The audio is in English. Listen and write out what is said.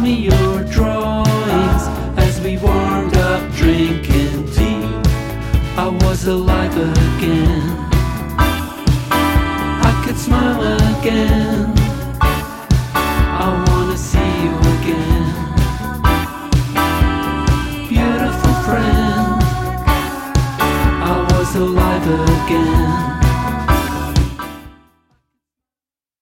me your drawings as we warmed up drinking tea. I was alive again. I could smile again. I wanna see you again. Beautiful friend, I was alive again.